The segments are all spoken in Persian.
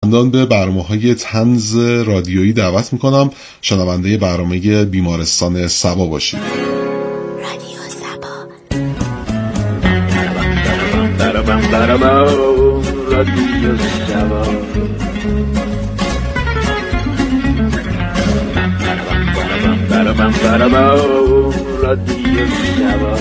به برنامه‌های طنز رادیویی دعوت میکنم. شنونده برنامه بیمارستان سبا باشید. رادیو سبا. رادیو سبا. رادیو سبا.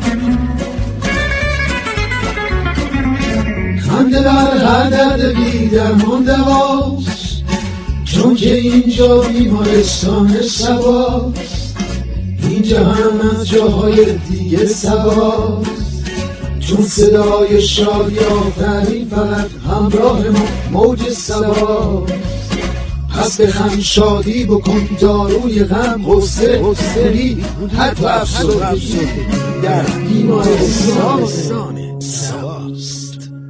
خنده در هر درد بی‌درمان دواست، چون که اینجا بیمارستان سباست. اینجا هم از جاهای دیگه سباست، چون صدای شادی آفرین فقط همراه ما موج سباست. پس به هم شادی بکن، داروی غم حوصله حتی افسردگی در بیمارستان سباست.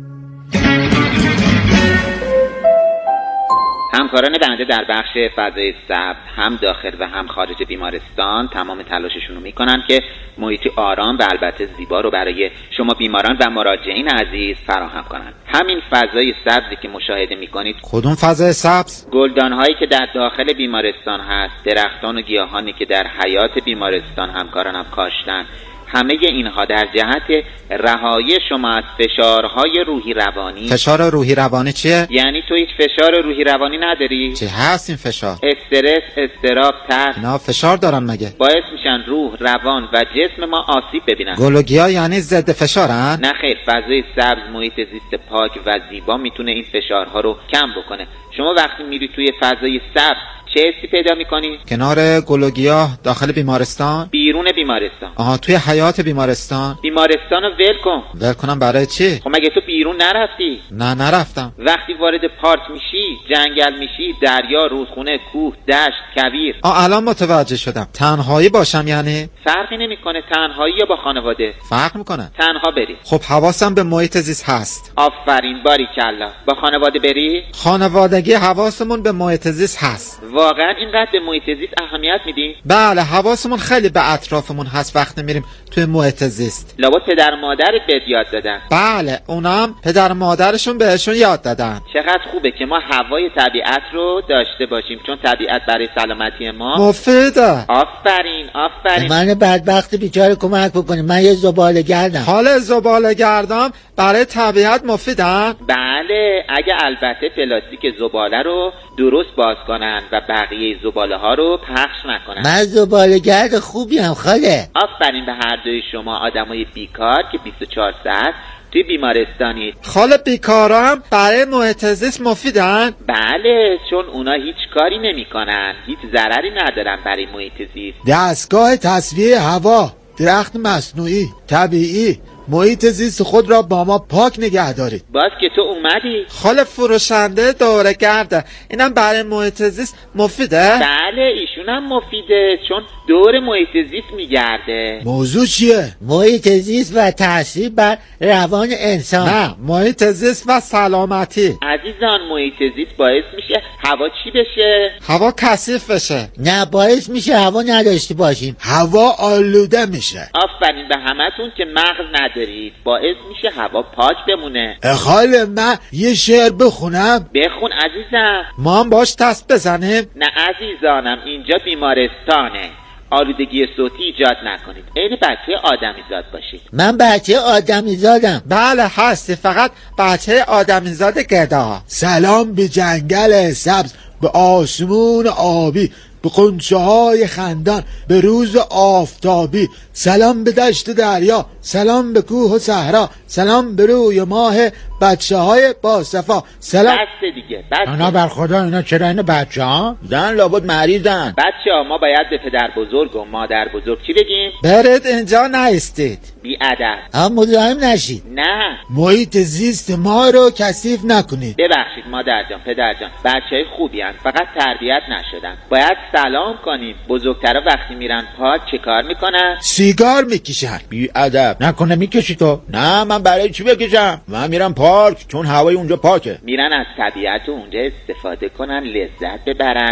همکاران بنده در بخش فضای سبز هم داخل و هم خارج بیمارستان تمام تلاششون رو میکنن که محیطی آرام و البته زیبا رو برای شما بیماران و مراجعین عزیز فراهم کنن. همین فضای سبزی که مشاهده میکنید. کدوم فضای سبز؟ گلدان‌هایی که در داخل بیمارستان هست، درختان و گیاهانی که در حیاط بیمارستان همکارانم کاشتن، همه اینها در جهت رهایی شما از فشارهای روحی روانی. فشار روحی روانی چیه؟ یعنی تو هیچ فشار روحی روانی نداری؟ چه هست این فشار؟ استرس، اضطراب، ترس. اینا فشار دارن مگه؟ باعث میشن روح، روان و جسم ما آسیب ببینن. گلوگیا یعنی ضد فشارن؟ نه خیر، فضای سبز، محیط زیست پاک و زیبا میتونه این فشارها رو کم بکنه. شما وقتی میری توی فضای سبز چه حسی پیدا میکنی؟ کنار گلوگیاه داخل بیمارستان؟ بیرون بیمارستان. آها، توی حیاط بیمارستان؟ بیمارستان رو ول کن. ول کنم برای چی؟ خب مگه تو بیرون نرفتی؟ نه نرفتم. وقتی وارد پارک میشی، جنگل میشی، دریا، رودخونه، کوه، دشت، کویر. الان متوجه شدم. تنهایی باشم یعنی؟ فرقی نمیکنه تنهایی یا با خانواده. فرق میکنه. تنها بری. خب حواسم به محیط زیست هست. آفرین، باریکلا. با خانواده بری؟ خانوادگی حواسمون به محیط زیست هست. واقعا اینقدر به محیط زیست اهمیت میدی؟ بله، حواسمون خیلی به اطرافمون هست وقتی میریم توی محیط زیست. لابد پدر مادرت بهت یاد دادن. بله، اونام پدر مادرشون بهشون یاد دادن. چقدر خوبه که ما هوای طبیعت رو داشته باشیم، چون طبیعت برای سلامتی ما مفیده. آفرین. من بدبخت بیچاره کمک بکنیم، من یه زباله‌گردم. حال زباله‌گردم برای طبیعت مفیدن؟ بله، اگه البته پلاستیک زباله رو درست باز کنن و بقیه زباله ها رو پخش نکنن. من زباله‌گرد خوبیم خاله. آفرین به هر دوی شما آدمای بیکار که 24 ساعت توی بیمارستانی. خاله بیکارا هم برای محیط زیست مفیدن؟ بله، چون اونا هیچ کاری نمی کنن، هیچ ضرری ندارن برای محیط زیست. دستگاه تصفیه هوا، درخت مصنوعی، طبیعی، محیط زیست خود را با ما پاک نگه دارید. باز که تو اومدی. خاله فروشنده دوره گرده، اینم برای محیط زیست مفیده؟ بله، ایشون هم مفیده، چون دور محیط زیست میگرده. موضوع چیه؟ محیط زیست و تاثیر بر روان انسان. نه، محیط زیست و سلامتی. عزیزان، محیط زیست باعث میشه هوا چی بشه؟ هوا کثیف بشه. نه، باعث میشه هوا نداشته باشیم، هوا آلوده میشه. آفرین به همتون که مغز ندارید، باعث میشه هوا پاک بمونه. خاله من یه شعر بخونم؟ بخون عزیزم. ما هم باش دست بزنیم؟ نه عزیزانم، اینجا بیمارستانه، آلودگی صوتی ایجاد نکنید، عین بچه آدمیزاد باشید. من بچه آدمیزادم. بله هستی، فقط بچه آدمیزاد گدا. سلام به جنگل سبز، به آسمون آبی، به قنچه های خندان، به روز آفتابی. سلام به دشت دریا، سلام به کوه و صحرا، سلام به روی ماه بچه های باصفا. سلام. بس دیگه، بس. انا بر خدا، اینا چرا این بچه ها؟ زن لابد مریضن. بچه ها، ما باید به پدر بزرگ و مادر بزرگ چی بگیم؟ برید اینجا نایستید. بی ادب. مزاحم نشید. نه، محیط زیست ما رو کثیف نکنید. ببخشید مادر جان، پدر جان، بچه های خوبی هن، فقط تربیت نشدن. باید سلام کنیم. بزرگترا وقتی میرن پارک چه کار میکنن؟ سیگار میکشن. بی ادب. نکنه میکشی تو؟ نه، من برای چی بکشم؟ من میرم پارک چون هوای اونجا پاکه. میرن از طبیعت اونجا استفاده کنن، لذت ببرن.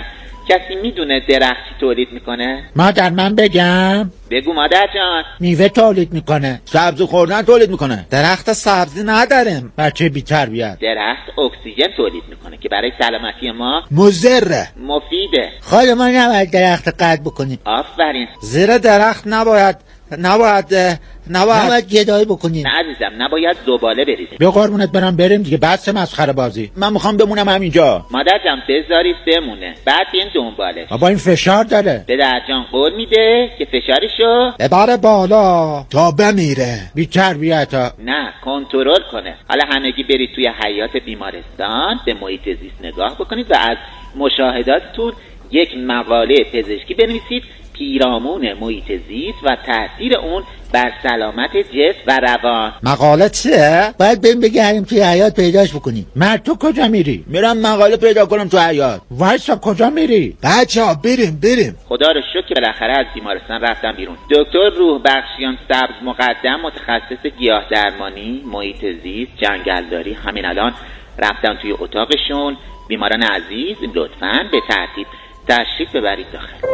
کسی میدونه درخت چی تولید میکنه؟ مادر من بگم بگو مادر جان. میوه تولید میکنه. سبزی خوردن تولید میکنه. درخت سبزی نداریم. بچه بی تربیت. درخت اکسیژن تولید میکنه که برای سلامتی ما مضره. مفیده. خاله ما نباید درخت قطع بکنیم. آفرین. زیر درخت نباید گدایی بکنیم. نه عزیزم، نباید زباله بریزیم. به قربونت برم بریم دیگه، بس مسخره بازی. من میخوام بمونم همینجا. مادر جان بذارید بمونه، بعد این دنباله. بابا این فشار داره. پدر جان قول میده که فشارشو ببره بالا تا بمیره. بی تربیت ها. نه کنترل کنه. حالا همگی برید توی حیاط بیمارستان به محیط زیست نگاه بکنید و از مشاهداتتون یک مقاله پزشکی بنویسید، پیرامون محیط زیست و تاثیر اون بر سلامت جسم و روان. مقاله چیه؟ باید بریم بگردیم توی حیاط پیداش بکنیم. مرد تو کجا میری؟ میرم مقاله پیدا کنم تو حیاط. وایسا کجا میری؟ بچه‌ها بریم. خدا رو شکر که بالاخره از بیمارستان رفتم بیرون. دکتر روح بخشیان سبز مقدم، متخصص گیاه درمانی، محیط زیست، جنگلداری، همین الان رفتم توی اتاقشون. بیماران عزیز لطفاً به ترتیب تشریف ببرید داخل.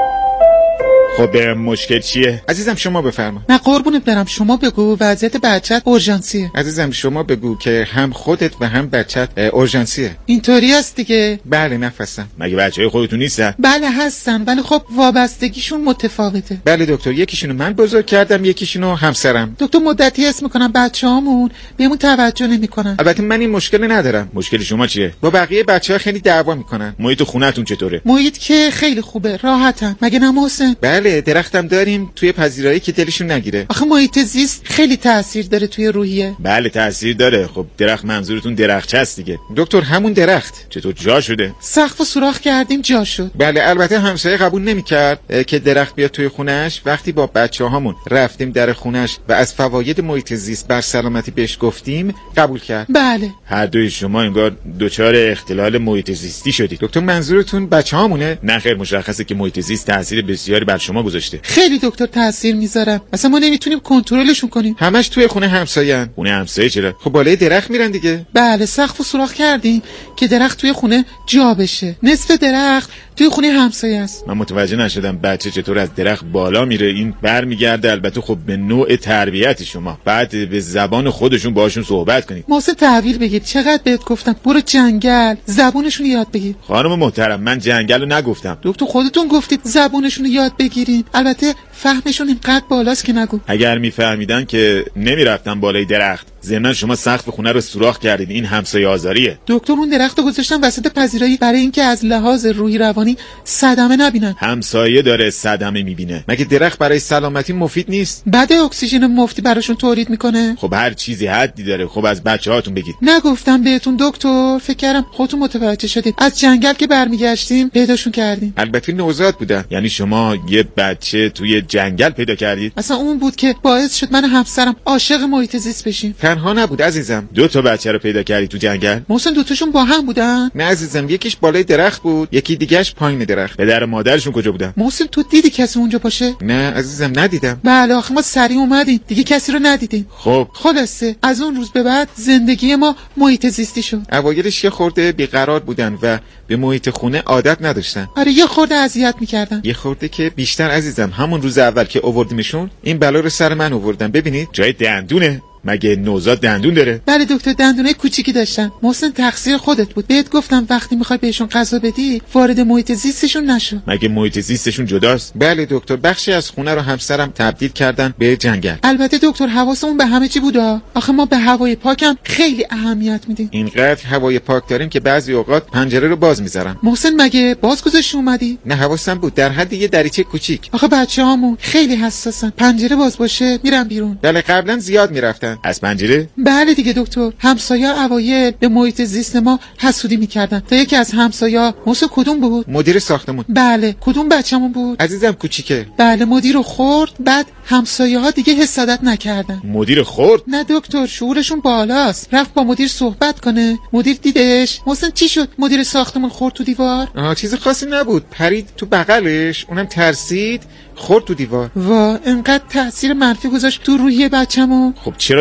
خب مشکل چیه؟ عزیزم شما بفرما. نه قربونت برم، شما بگو وضعیت بچت اورژانسیه. عزیزم شما بگو که هم خودت و هم بچت اورژانسیه. اینطوری است دیگه. بله نفسم. مگه بچهای خودتون نیستن؟ بله هستن، ولی خب وابستگیشون متفاوته. بله دکتر، یکیشونو من بزرگ کردم، یکیشونو همسرم. دکتر مدتی اسم میکنم بچه‌هامون بهمون توجه نمیکنن. البته من این مشکل ندارم. مشکل شما چیه؟ با بقیه بچه‌ها خیلی دعوا میکنن. محیط خونه‌تون چطوره؟ محیط که خیلی خوبه، راحتم. مگه نه محسن؟ بله درختم داریم توی پذیرایی که دلشون نگیره. آخه محیط زیست خیلی تاثیر داره توی روحیه. بله تاثیر داره. خب درخت منظورتون درختچه است دیگه. دکتر همون درخت چطور جا شده؟ سقفو سوراخ کردیم جا شد. بله البته همسایه قبول نمیکرد که درخت بیاد توی خونش. وقتی با بچه‌هامون رفتیم در خونش و از فواید محیط زیست بر سلامتی بهش گفتیم قبول کرد. بله. هر دوی شما انگار دچار اختلال محیط زیستی شدید. دکتر منظورتون بچه‌هامونه؟ نه خیر، مشخصه که محیط زیست تاثیر بسیاری بر شما گذاشته. خیلی دکتر تاثیر میذارن. مثلا ما نمیتونیم کنترلشون کنیم. همش توی خونه همسایه‌ان. خونه همسایه چرا؟ خب بالای درخت میرن دیگه. بله سقفو سوراخ کردیم که درخت توی خونه جا بشه. نصف درخت توی خونه همسایه است. من متوجه نشدم بچه چطور از درخت بالا میره. این برمیگرده البته خب به نوع تربیت شما. بعد به زبان خودشون باهاشون صحبت کنید. محسن تحویل بگیر. چقدر بهت گفتم برو جنگل زبونشون یاد بگیر. خانم محترم من جنگل رو نگفتم. دکتر خودتون گفتید زبونشون یاد بگیرین. البته فهمشون اینقدر بالاست که نگو. اگر میفهمیدن که نمیرفتن بالای درخت. ضمن شما سقف خونه رو سوراخ کردید. این همسایه آزاریه. دکتر اون درختو گذاشتن وسط پذیرایی برای اینکه از لحاظ روحی روانی صدمه نبینن. همسایه داره صدمه میبینه. مگه درخت برای سلامتی مفید نیست؟ بعد اکسیژن مفتی براشون تولید میکنه. خب هر چیزی حدی داره. خب از بچه‌هاتون بگید. نگفتم بهتون دکتر؟ فکر کردم خودتون متوجه شدید. از جنگل که برمیگشتیم پیداشون کردیم. البته نوزاد بودن. یعنی شما یه بچه توی جنگل پیدا کردید؟ اصلا اون بود که باعث شد من و همسرم عاشق محیط زیست بشیم. تنها نبود عزیزم. 2 بچه رو پیدا کردی تو جنگل؟ محسن 2تاشون با هم بودن؟ نه عزیزم، یکیش بالای درخت بود، یکی دیگهش پایین درخت. پدر و مادرشون کجا بودن؟ محسن تو دیدی کسی اونجا باشه؟ نه عزیزم ندیدم. بله آخه ما سریع اومدیم دیگه کسی رو ندیدیم. خب خلاصه از اون روز به بعد زندگی ما محیط زیستی شد. اوایلش یه خورده بیقرار بودن و به محیط خونه عادت نداشتن. آره یه خورده اذیت میکردن. یه خورده که بیشتر عزیزم. همون روز اول که آوردیمشون این بلا رو سر من آوردن. ببینید جای دندونه. مگه نوزاد دندون داره؟ بله دکتر دندونای کوچیکی داشتن. محسن تقصیر خودت بود. بهت گفتم وقتی میخوای بهشون غذا بدی وارد محیط زیستشون نشو. مگه محیط زیستشون جداست؟ بله دکتر، بخشی از خونه رو همسرم تبدیل کردن به جنگل. البته دکتر حواسمون به همه چی بودا. آخه ما به هوای پاکم خیلی اهمیت میدیم. اینقدر هوای پاک داریم که بعضی اوقات پنجره رو باز میذارم. محسن مگه باز گذاشتی اومدی؟ نه حواسم بود، در حد یه دریچه کوچیک. آخه بچه‌هامون خیلی حساسن. پنجره باز باشه میرن بیرون. بله قبلا زیاد میرفتن. از پنجره؟ بله دیگه دکتر. همسایه اوایل به محیط زیست ما حسودی میکردن. تا یکی از همسایه محسن کدوم بود؟ مدیر ساختمون. بله کدوم بچه‌مون بود؟ عزیزم کوچیکه. بله مدیر رو خورد. بعد همسایه ها دیگه حسادت نکردن. مدیر خورد؟ نه دکتر شعورشون بالاست. رفت با مدیر صحبت کنه. مدیر دیدش. محسن چی شد؟ مدیر ساختمون خورد تو دیوار. چیز خاصی نبود. پرید تو بغلش. اونم ترسید خورد تو دیوار. وا انقدر تاثیر منفی گذاشت تو روحیه بچه‌مون. خب چرا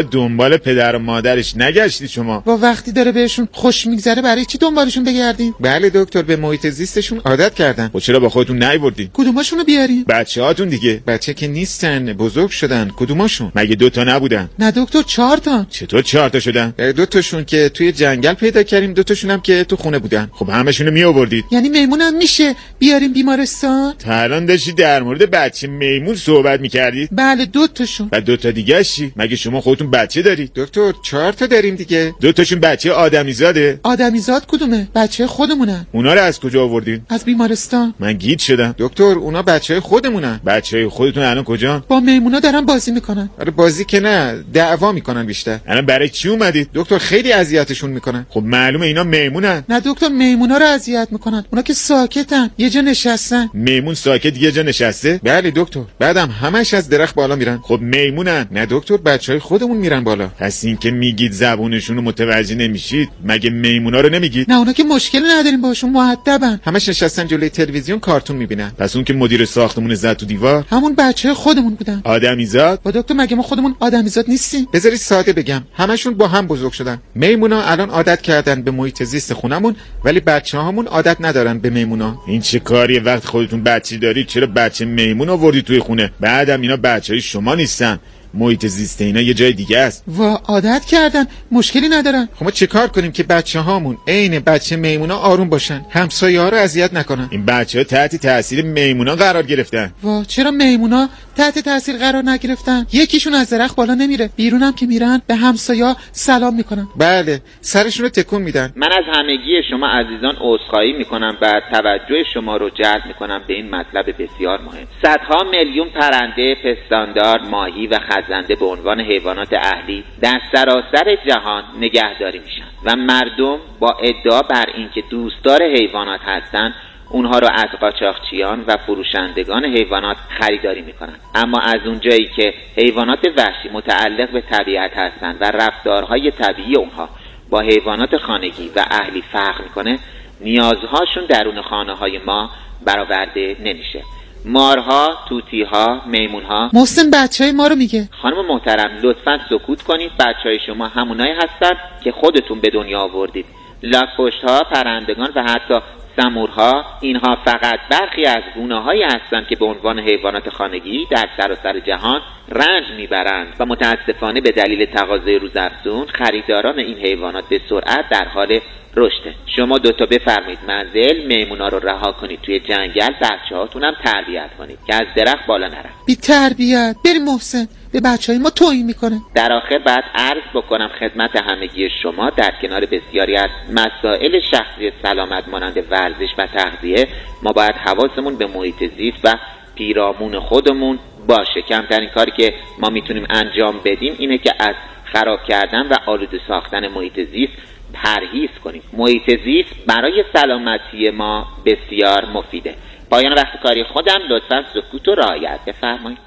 دنبال پدر و مادرش نگشتی شما؟ و وقتی داره بهشون خوش میگذره برای چی دنبالشون بگردین؟ بله دکتر، به محیط زیستشون عادت کردن. خب چرا با خودتون نیوردین؟ کدوماشونو بیارین؟ بچه‌هاتون دیگه. بچه که نیستن، بزرگ شدن. کدوماشون؟ مگه 2 تا نبودن؟ نه دکتر 4 تا. چطور 4 تا شدن؟ 2 تاشون که توی جنگل پیدا کردیم، 2 تاشون هم که تو خونه بودن. خب همشونو می آوردید. یعنی میمونم میشه بیاریم بیمارستان؟ تا الان داشتی در مورد بچه میمون صحبت می‌کردید؟ بله 2 تاشون. و 2 تا دیگه چی؟ مگه شما خودتون بچه دارید؟ دکتر 4 تا داریم دیگه. 2 تاشون بچه آدمیزاده؟ آدمیزاد کدومه؟ بچه خودمونن. اونا رو از کجا آوردین؟ از بیمارستان. من گیج شدم. دکتر اونا بچهای خودمونن. بچهای خودتون الان کجا؟ با میمونا دارن بازی میکنن. آره بازی که نه، دعوا میکنن بیشتر. الان برای چی اومدید؟ دکتر خیلی اذیتشون میکنن. خب معلومه اینا میمونن. نه دکتر میمونا رو اذیت میکنن. اونا که ساکتن، یه جا نشستن. میمون ساکت یه جا نشسته؟ بله دکتر. بعدم همش از درخت بالا میرن. خب میمونن. نه دکتر بچهای خودمون میرن بالا. پس این که میگید زبونشون رو متوجه نمیشید، مگه میمونا رو نمیگید؟ نه اونا که مشکلی نداریم باشون، مؤدبن. همش نشستن جلوی تلویزیون کارتون میبینن. پس اون که مدیر ساختمون زد تو دیوار همون بچه خودمون بودن. آدمیزاد؟ با دکتر مگه ما خودمون آدمیزاد نیستیم؟ بذاری ساده بگم، همشون با هم بزرگ شدن. میمونا الان عادت کردن به محیط زیست خونمون، ولی بچه‌هامون عادت ندارن به میمونا. این چه کاریه؟ وقت خودتون بچه دارید چرا بچه میمون آوردی توی خونه؟ بعدم اینا بچهای شما نیستن، محیط زیست اینا یه جای دیگه است. و عادت کردن، مشکلی ندارن. خب ما چیکار کنیم که بچه‌هامون عین بچه میمونا آروم باشن، همسایه‌ها رو اذیت نکنن؟ این بچه‌ها تحت تاثیر میمونا قرار گرفتن. و چرا میمونا تحت تاثیر قرار نگرفتن؟ یکیشون از درخت بالا نمیره، بیرونم که میرن به همسایه‌ها سلام میکنن. بله سرشون رو تکون میدن. من از همگی شما عزیزان عذرخواهی میکنم و توجه شما رو جلب میکنم به این مطلب بسیار مهم. صدها میلیون پرنده، پستاندار، ماهی و خزنده به عنوان حیوانات اهلی در سراسر جهان نگهداری میشن و مردم با ادعا بر اینکه دوستدار حیوانات هستند اونها رو از قاچاقچیان و فروشندگان حیوانات خریداری میکنن. اما از اونجایی که حیوانات وحشی متعلق به طبیعت هستند و رفتارهای طبیعی اونها با حیوانات خانگی و اهلی فرق میکنه، نیازهاشون درون خانه‌های ما برآورده نمیشه. مارها، توتیها، میمونها. محسن بچهای ما رو میگه. خانم محترم لطفاً سکوت کنید. بچهای شما همونایی هستن که خودتون به دنیا آوردید. لاک‌پشت‌ها، پرندگان و حتی سمورها، اینها فقط برخی از گونه‌هایی هستند که به عنوان حیوانات خانگی در سراسر جهان رنج میبرند و متاسفانه به دلیل تقاضای روزافزون خریداران این حیوانات به سرعت در حال رشده. شما 2 تا بفرمایید منزل، میمونا رو رها کنید توی جنگل، بچه‌هاتونم تربیت کنید که از درخت بالا نرن. بی تربیت بریم محسن، به بچهای ما توهین میکنه. در آخر بعد عرض بکنم خدمت همگی شما در کنار بسیاری از مسائل شخصی سلامت مانند ورزش و تغذیه، ما باید حواسمون به محیط زیست و پیرامون خودمون باشه. کمترین کاری که ما میتونیم انجام بدیم اینه که از خراب کردن و آلوده ساختن محیط زیست پرهیز کنیم. محیط زیست برای سلامتی ما بسیار مفیده. پایان وقت کاری خودم، لطفاً سکوت و رعایت بفرمایید.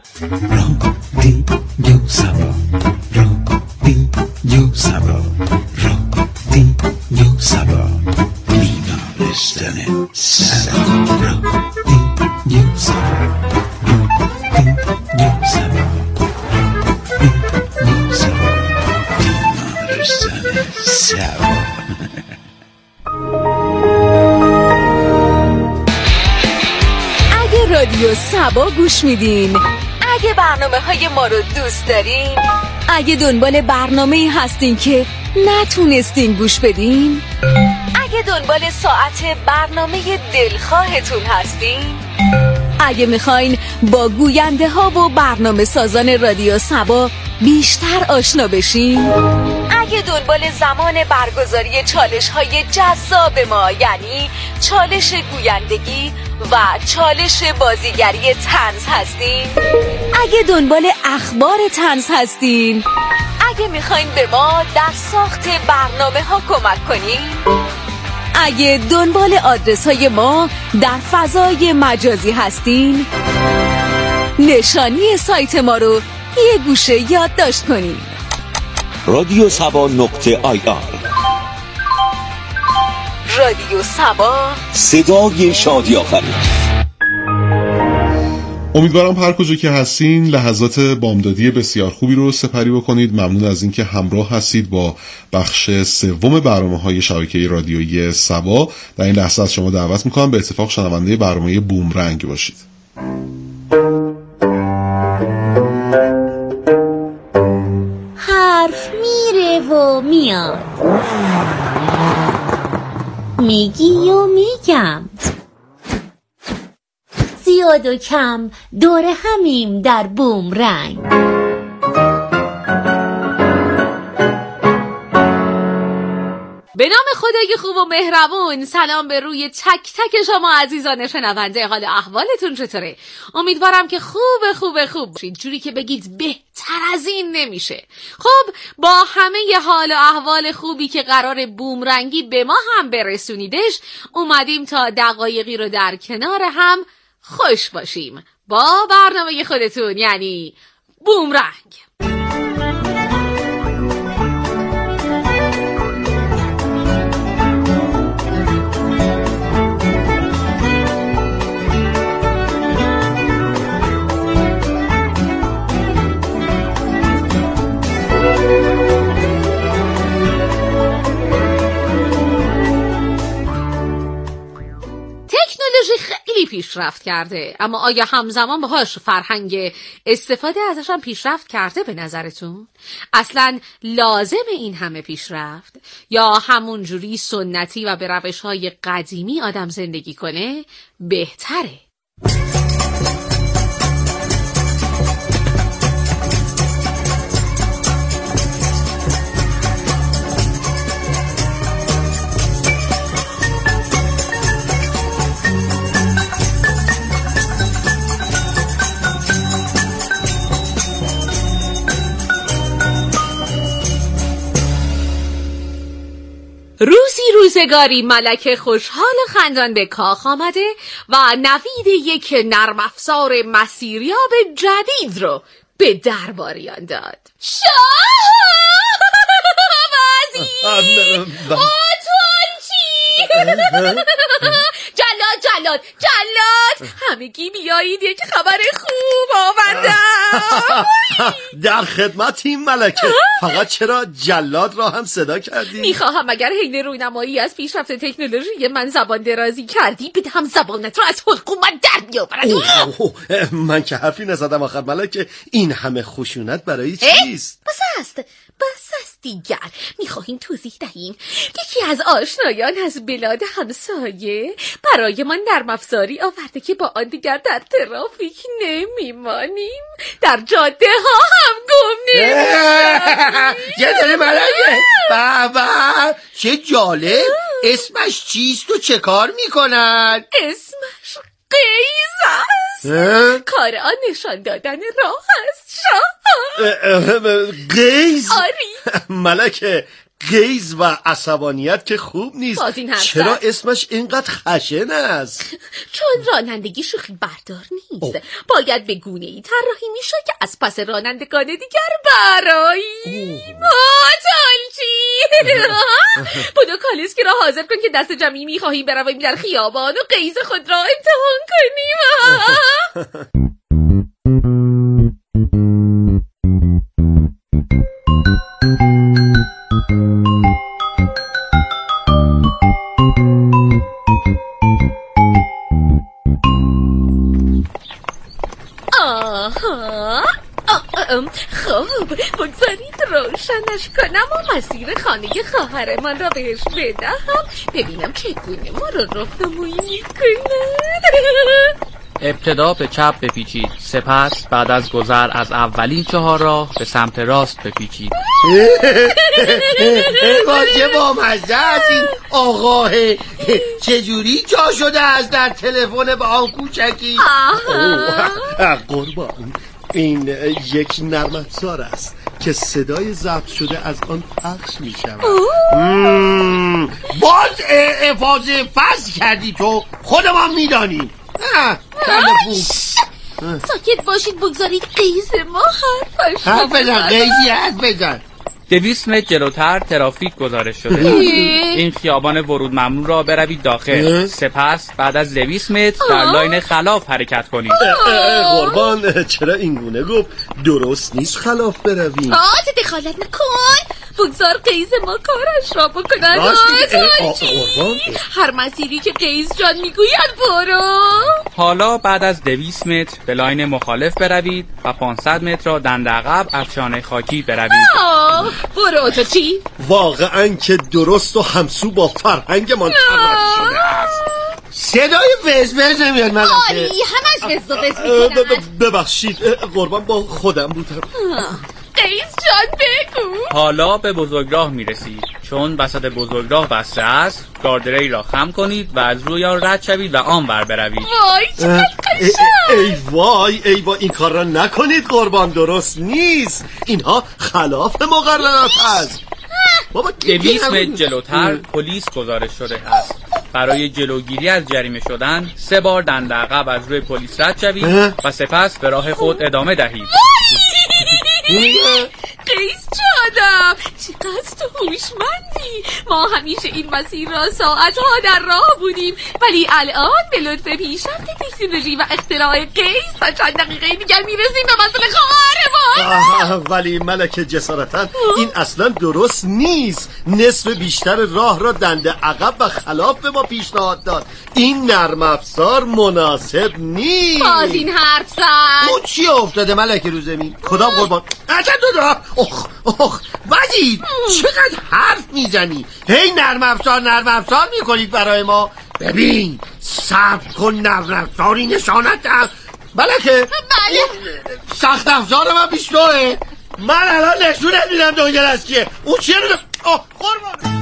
رادیو سبا، رادیو سبا، رادیو سبا، بیمارستان سبا، رادیو سبا، رادیو سبا، رادیو سبا، بیمارستان سبا. اگه رادیو سبا گوش میدین، اگه برنامه‌های ما رو دوست دارین، اگه دنبال برنامه‌ای هستین که نتونستین گوش بدین، اگه دنبال ساعت برنامه دلخواهتون هستین، اگه میخواین با گوینده ها و برنامه سازان رادیو سبا بیشتر آشنا بشین، اگه دنبال زمان برگزاری چالش های جذاب ما یعنی چالش گویندگی و چالش بازیگری طنز هستین، اگه دنبال اخبار طنز هستین، اگه میخواین به ما در ساخت برنامه ها کمک کنین، اگه دنبال آدرس های ما در فضای مجازی هستین، نشانی سایت ما رو یه گوشه یادداشت کنین: رادیو سبا.ir. رادیو سبا، صدای شادی آفرین. امیدوارم هر کجا که هستین لحظات بامدادی بسیار خوبی رو سپری بکنید. ممنون از اینکه همراه هستید با بخش سوم برنامه‌های شبکه رادیویی سبا. در این لحظه از شما دعوت میکنم به اتفاق شنونده برنامه بومرنگ باشید. حرف میره و میاد، میگی و میگم، زیاد و کم دور همیم در بومرنگ. به نام خدای خوب و مهربون، سلام به روی تک تک شما عزیزان شنونده. حال احوالتون چطوره؟ امیدوارم که خوب باشید، جوری که بگید بهتر از این نمیشه. خب با همه ی حال و احوال خوبی که قرار بومرنگی به ما هم برسونیدش، اومدیم تا دقایقی رو در کنار هم خوش باشیم با برنامه خودتون، یعنی بومرنگ. تکنولوژی خیلی پیشرفت کرده، اما آیا همزمان باهاش فرهنگ استفاده ازش هم پیشرفت کرده به نظرتون؟ اصلا لازم این همه پیشرفت یا همون جوری سنتی و به روش‌های قدیمی آدم زندگی کنه بهتره؟ روزگاری ملک خوشحال و خندان به کاخ آمده و نوید یک نرم افزار مسیریاب جدید رو به درباریان داد. شاه وزیر جلاد همگی بیایید، یک خبر خوب آوردم. در خدمتیم ملکه، فقط چرا جلاد را هم صدا کردی؟ میخواهم اگر حین رونمایی از پیشرفت تکنولوژی من زبان درازی کردی بدهم زبانت رو از حلقومت در بیاورد. من که حرفی نزدم آخر ملکه، این همه خشونت برای چیست؟ بس است دیگر. میخواهیم توضیح دهیم یکی از آشنایان از بلاد همسایه برای من نرم افزاری آورده که با آن دیگر در ترافیک نمیمانیم، در جاده ها هم گم نمیشویم. چطوری ملکه؟ بابا چه جالب. اسمش چیست و چه کار میکنن؟ اسمش قیز است. کار آن نشان دادن راه است. قیز؟ آری ملکه، غیظ و عصبانیت که خوب نیست. چرا اسمش اینقدر خشن است؟ چون رانندگی شوخی بردار نیست. باید به گونه‌ای طراحی میشه که از پس رانندگان دیگر براییم. تالچی بودو کالیسکی را حاضر کن که دست جمعی میخواهیم برویم در خیابان و غیظ خود را امتحان کنیم. خب بگذارید روشنش کنم و مسیر خانه خواهرمان را بهش بدهم، ببینم چگونه ما رو راهنمایی میکنه. ابتدا به چپ بپیچید، سپس بعد از گذر از اولین چهارراه به سمت راست بپیچید. واجه با مزه از این آقاه، چجوری جا شده از در تلفن با آن کوچکی؟ قربان، این یک نرم افزار است که صدای ضبط شده از آن پخش می شود. باز افاظه فصل کردی تو، خودمان می دانیم. ساکت باشید، بگذارید قیز ما حرف بزن. قیزی حرف بزن. 200 متر جلوتر ترافیک گزارش شده. این خیابان ورود ممنوع را بروید داخل. سپس بعد از 200 متر در لاین خلاف حرکت کنید. قربان چرا اینگونه گفت؟ درست نیست خلاف برویم. تو دخالت نکن. بگذار قیز ما کارش را بکنن. هر مسیری که قیز جان میگوید برو. حالا بعد از 200 متر به لاین مخالف بروید و 500 متر را دنده عقب افشانه خاکی بروید. برو تو چی؟ واقعا که درست و همسو با فرهنگمان طراحی شده است. صدای وزوز نمیاد من. آلی همش وزوز میکنن. ببخشید قربان با خودم بودم. قیز جان بگو. حالا به بزرگراه میرسید. چون وسط بزرگراه بسته است، گاردری را خم کنید و از روی آن رد شوید و آنور بروید. وای چقدر قشنگ. ای وای این کار را نکنید قربان، درست نیست. اینها خلاف مقررات است. 200 متر جلوتر پلیس گزارش شده است. برای جلوگیری از جریمه شدن 3 بار دنده عقب از روی پلیس رد شوید و سپس به راه خود ادامه دهید. قیس جانم چقدر تو هوشمندی. ما همیشه این مسیر را ساعتها در راه بودیم، ولی الان به لطف پیشرفت تکنولوژی و اختراع قیس تا چند دقیقه دیگر میرسیم به مسئله خواهرمان. ولی ملکه جسارتا این اصلا درست نیست. نصف بیشتر راه را دنده عقب و خلاف به ما پیشنهاد داد. این نرم افزار مناسب نیست. باز این حرف زد. او چی افتاده ملکه رو زمین؟ خدا قربان. عجب اخ وزیر چقدر حرف میزنی؟ هی نرم افزار میکنید برای ما. ببین صبر کن، نرم افزاری نشانت هم. ملکه بله سخت افزار من بیشتره. من الان نشونت میدم دنگل از کیه. اون چیه رو قربان.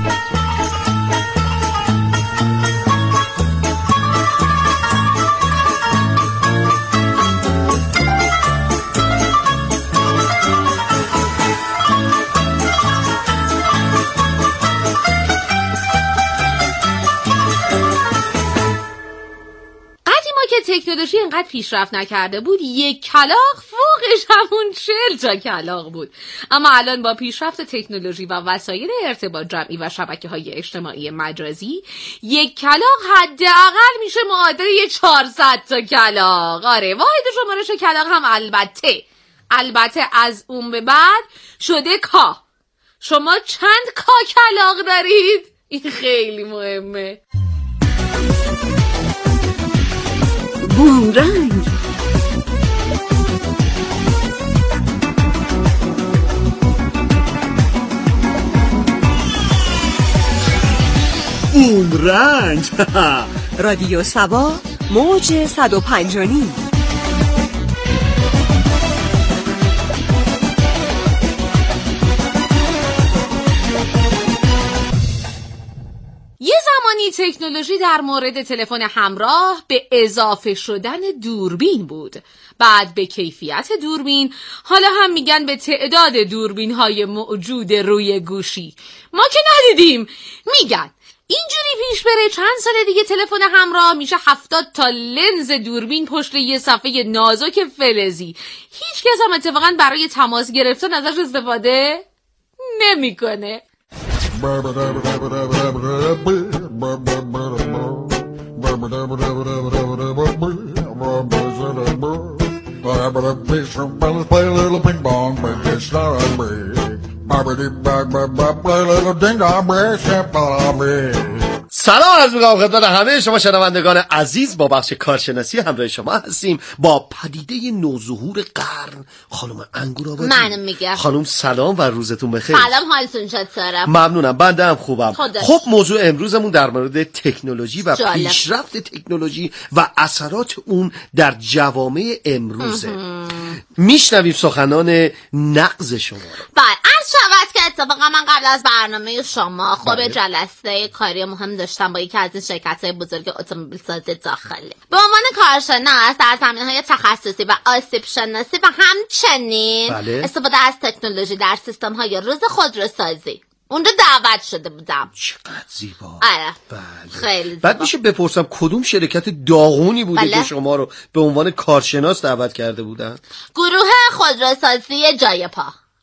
تکنولوژی اینقدر پیشرفت نکرده بود، یک کلاغ فوقش همون 40 تا کلاغ بود. اما الان با پیشرفت تکنولوژی و وسایل ارتباط جمعی و شبکه‌های اجتماعی مجازی، یک کلاغ حداقل میشه معادل 400 تا کلاغ. آره واحد شمارش کلاغ هم البته از اون به بعد شده کا. شما چند کا کلاغ دارید؟ این خیلی مهمه. بومرنگ رادیو سبا موج 105.9. یه زمانی تکنولوژی در مورد تلفن همراه به اضافه شدن دوربین بود، بعد به کیفیت دوربین، حالا هم میگن به تعداد دوربین های موجود روی گوشی. ما که ندیدیم، میگن اینجوری پیش بره چند سال دیگه تلفن همراه میشه 70 تا لنز دوربین پشت یه صفحه نازک فلزی. هیچ کس هم اتفاقا برای تماس گرفتن ازش استفاده نمیکنه. سلام عرض می‌کنم خدمت همه شما شنوندگان عزیز. با بخش کارشناسی همراه شما هستیم با پدیده نوظهور قرن، خانم انگورآبادی. منم میگم. خانم سلام و روزتون بخیر. سلام، حالتون چطوره؟ ممنونم، بنده هم خوبم. خودش. خب موضوع امروزمون در مورد تکنولوژی و جالب. پیشرفت تکنولوژی و اثرات اون در جوامع امروزه. میشنویم سخنان نقض شما رو. بله، عرض شود که اتفاقا من قبل از برنامه شما خب جلسه کاری مهم داشتم با یکی از این شرکت‌های بزرگ اتومبیل ساز داخلی. به عنوان کارشناس در زمینه‌های تخصصی و آسیب شناسی و همچنین استفاده از تکنولوژی در سیستم‌های روز خودروسازی اونجا دعوت شده بودم. چقدر زیبا. آره. بله. خیلی زیبا. بعد میشه بپرسم کدوم شرکت داغونی بوده که شما رو به عنوان کارشناس دعوت کرده بودن؟ گروه خودروسازی جای پا.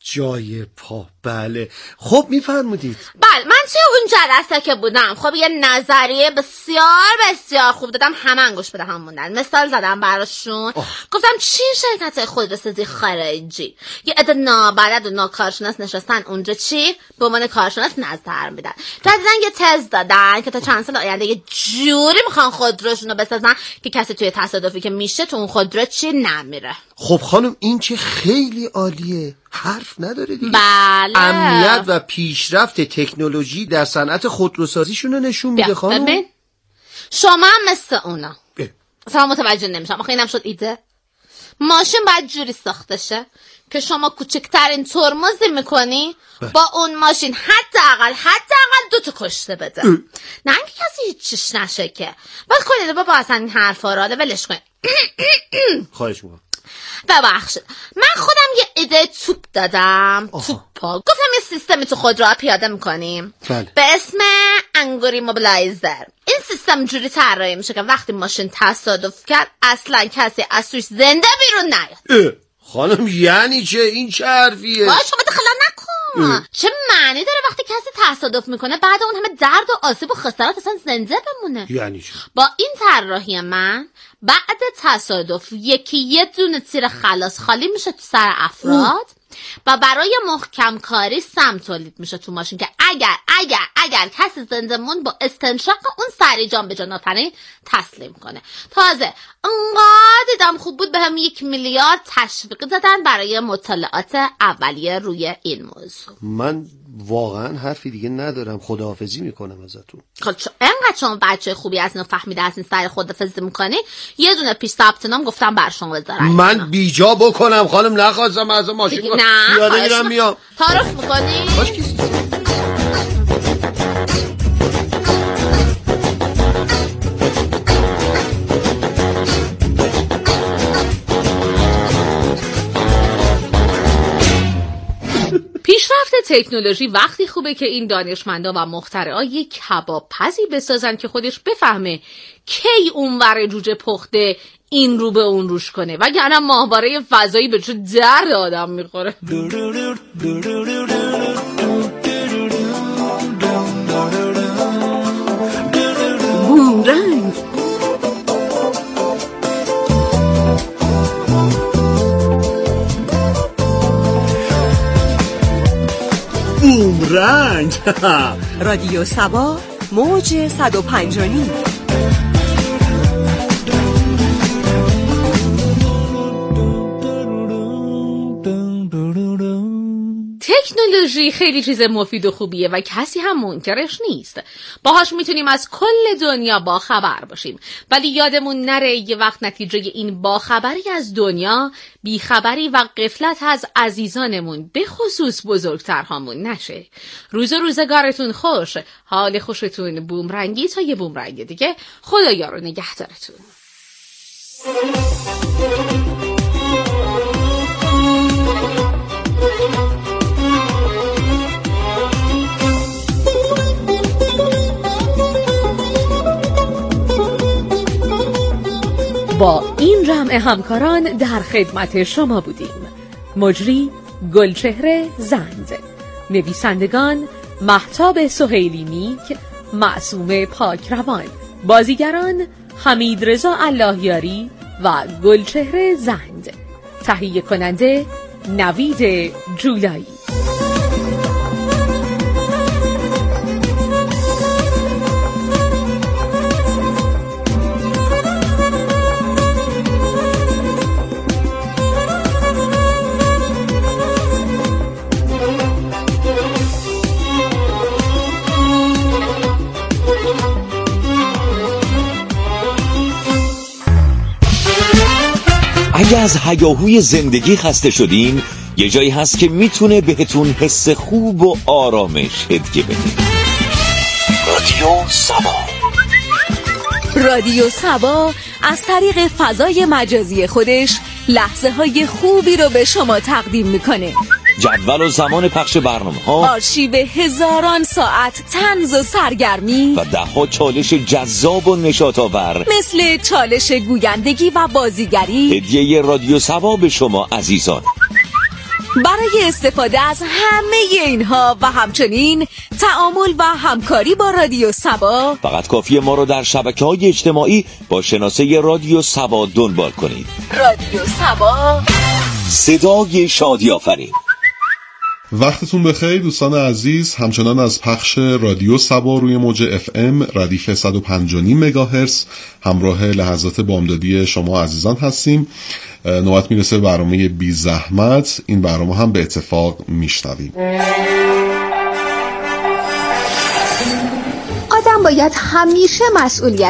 جای پا. بله خب میفرمودید. بله من توی اون جلسه که بودم خب یه نظریه بسیار بسیار خوب دادم، همه انگوش به هم موندن. مثال زدم براشون. گفتم چی شرکت خودروسازی خارجی یه عده نابلد و ناکارشناس نشستن اونجا، چی به عنوان کارشناس نظر میدن. جدیدن یه تز دادن که تا چند سال آینده یه جوری میخوان خودروشون رو بسازن که کسی توی تصادفی که میشه تو اون خودرو چی نمیره. خب خانم این که خیلی عالیه، حرف نداره دیگه. بله امنیت و پیشرفت تکنولوژی در صنعت خودروسازیشون رو نشون میده خانم. ببین شما هم مثل اونا اصلا متوجه نمیشم. آخه اینم شد ایده. ماشین باید جوری ساخته شه که شما کوچکترین ترمزی میکنی با اون ماشین حداقل 2 تا کشته بده. نه اینکه کسی هیچیش نشه که. باید کنید بابا اصلا این حرفا رو ولش کنید. خواهش میکنم. ببخشید من خودم یه ایده توپ دادم. توپا گفتم یه سیستمی تو خودرو پیاده میکنیم به اسم انگوری موبیلایزر. این سیستم جوری طراحی میشه که وقتی ماشین تصادف کرد اصلا کسی از توش زنده بیرون نیاد. خانم یعنی چه؟ این چه حرفیه؟ باشه شما دخلا نکن. چه معنی داره وقتی کسی تصادف میکنه بعد اون همه درد و آسیب و خسارت اصلا زنده بمونه؟ یعنی چه؟ با این طراحی من بعد تصادف یه دونه تیر خلاص خالی میشه تو سر افراد و برای محکم کاری سم تولید میشه تو ماشین که اگر کسی زنده مون با استنشاق اون سری جان به جان آفرین تسلیم کنه. تازه انقدر دیدم خوب بود بهم 1 میلیارد تشویق دادن برای مطالعات اولیه روی این موضوع. من واقعا حرفی دیگه ندارم، خداحافظی میکنم ازتون. خب انقدر شما بچه خوبی هستین و فهمیده هستین سر خداحافظی میکنی، یه دونه پیش ثبت نام گفتم بر شما بذارم. من بیجا بکنم خانم، نخواستم از ماشین پیاده میرم میام. تعارف میکنی؟ پیشرفت تکنولوژی وقتی خوبه که این دانشمندا و مخترعا یک کباب پزی بسازن که خودش بفهمه کی اونور جوجه پخته این رو به اون روش کنه، وگرنه ماهواره فضایی به چه درد آدم میخوره. بومرنگ بومرنگ رادیو سبا موج 105.9. تکنولوژی خیلی چیز مفید و خوبیه و کسی هم منکرش نیست. باهاش میتونیم از کل دنیا باخبر باشیم، ولی یادمون نره یه وقت نتیجه این باخبری از دنیا بیخبری و غفلت از عزیزانمون به خصوص بزرگترهامون نشه. روز و روزگارتون خوش، حال خوشتون بومرنگی تا یه بومرنگ دیگه. خدایا رو نگهدارتون. با این جمع همکاران در خدمت شما بودیم. مجری گلچهره زند، نویسندگان مهتاب سهیلی نیک، معصومه پاکروان، بازیگران حمید رضا اللهیاری و گلچهره زند، تهیه کننده نوید جولایی. اگه از هیاهوی زندگی خسته شدین، یه جایی هست که میتونه بهتون حس خوب و آرامش هدیه بده. رادیو سبا. رادیو سبا از طریق فضای مجازی خودش لحظه های خوبی رو به شما تقدیم میکنه. جدول و زمان پخش برنامه‌ها، آرشیو هزاران ساعت طنز و سرگرمی و 10 چالش جذاب و نشاط‌آور مثل چالش گویندگی و بازیگری. هدیه رادیو سبا به شما عزیزان. برای استفاده از همه اینها و همچنین تعامل و همکاری با رادیو سبا فقط کافیه ما رو در شبکه‌های اجتماعی با شناسه رادیو سبا دنبال کنید. رادیو سبا، صدای شادی آفرین. وقتتون بخیر دوستان عزیز. همچنان از پخش رادیو سبا روی موج FM ردیف 105.9 مگاهرتز همراه لحظات بامدادی شما عزیزان هستیم. نوبت میرسه برنامه بی زحمت. این برنامه هم به اتفاق میشنویم. آدم باید همیشه مسئولیت